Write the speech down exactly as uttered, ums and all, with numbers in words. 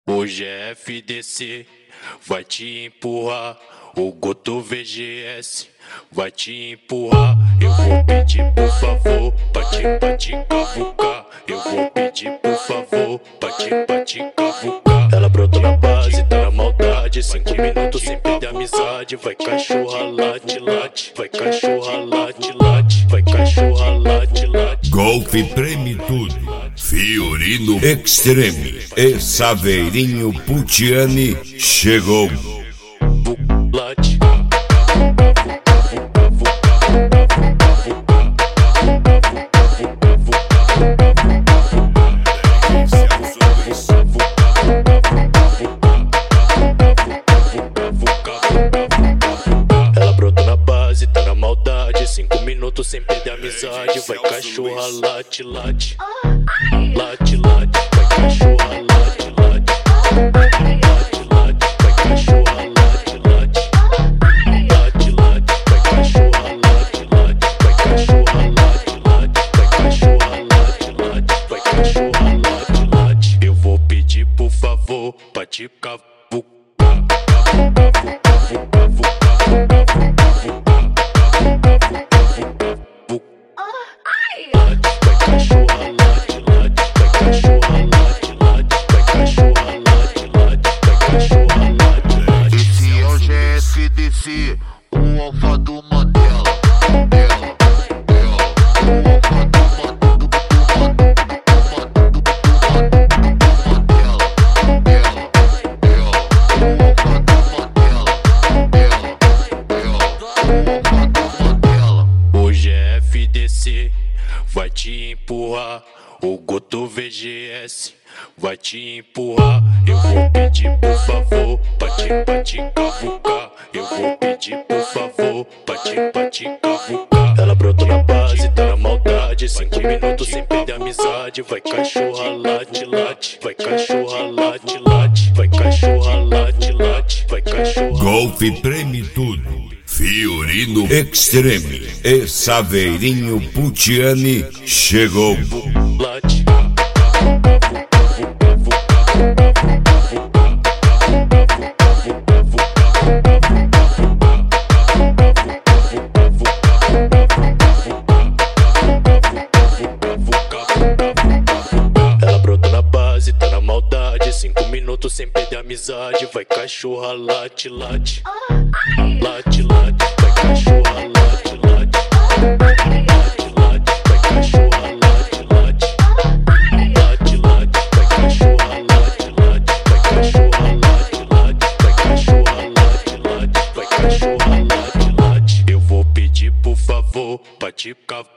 Hoje é F D C, vai te empurrar. O Goto V G S vai te empurrar. Eu vou pedir por favor pra te, pra te cavucar. Eu vou pedir por favor pra te, pra te cavucar. Ela brotou na base, tá na maldade. Cinco minutos sem perder a amizade. Vai cachorra, late, late. Vai cachorra, late, late. Vai cachorra, late, late. Golpe treme tudo. Fiorino Extreme e Saveirinho Putiani chegou. Late. Ela brotou na base, tá na maldade. Cinco minutos sem perder a amizade. Vai cachorra, late, late. Late, late. Vai cachorra, late, late. Late, late. Vai cachorra, late, late. Late, late. Vai cachorra, late, late. Vai cachorra, late, late. Vai cachorra, late, late. Vai cachorra, late, late. Eu vou pedir por favor pra te cavucar. Esse é o G F D C, o alfa do Mandela. Ela, ela, o alfa do Mandela. Ela, ela, o alfa do Mandela. Ela, ela, o alfa do Mandela. Hoje é F D C, vai te empurrar. O Goto V G S vai te empurrar. Eu vou pedir por favor pra te, pra te cavucar. Eu vou pedir por favor pra te, pra te cavucar. Ela brotou na base, tá na maldade. Cinco minutos sem perder a amizade. Vai cachorra, late, late. Vai cachorra, late, late. Vai cachorra, late, late. Vai cachorra. Golpe treme tudo. Fiorino Extreme e Saveirinho Putiani chegou. Late. Ela brotou na base, tá na maldade. Cinco minutos sem perder a amizade. Vai cachorra, late, late. Late, late. Vai cachorra, late, late. Late, late. Vai cachorra, late, late. Late, late. Vai cachorra, late, late. Vai cachorra, late, late. Vai cachorra, late, late. Vai cachorra, late, late. Eu vou pedir por favor pra te cavucar.